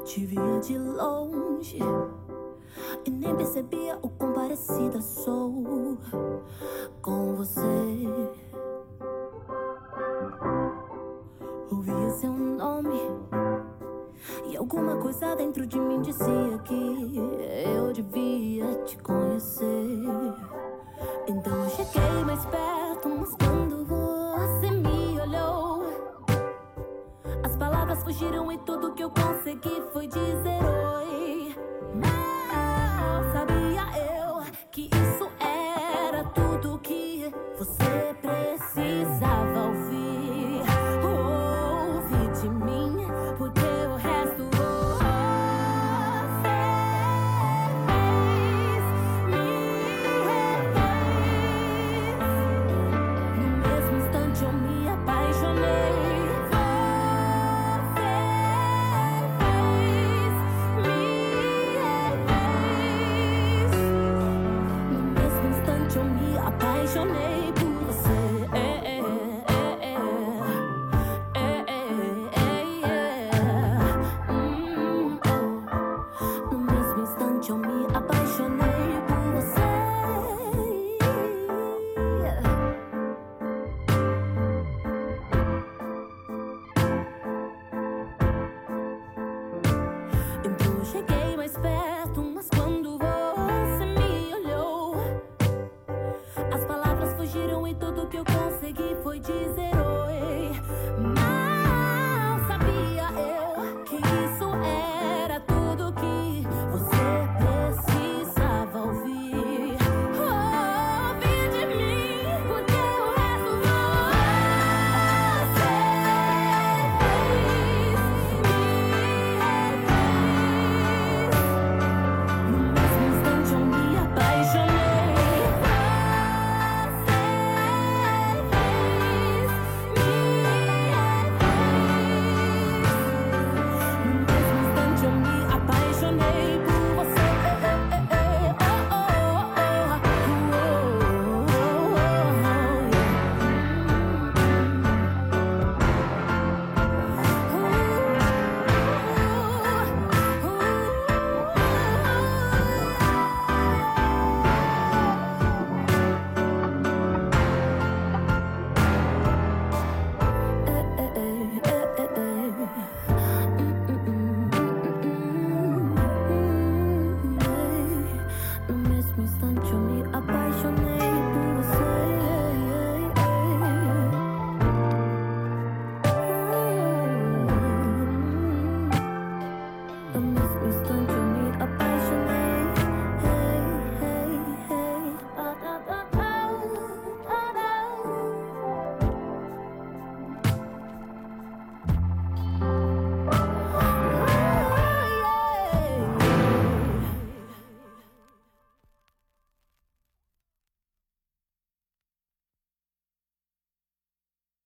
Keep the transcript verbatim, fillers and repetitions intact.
Te via de longe e nem percebia o quão parecida sou com você. Ouvia seu nome e alguma coisa dentro de mim dizia que eu devia te conhecer. Então eu cheguei mais perto, mas quando você me olhou, as palavras fugiram e tudo que eu consegui foi dizer oi.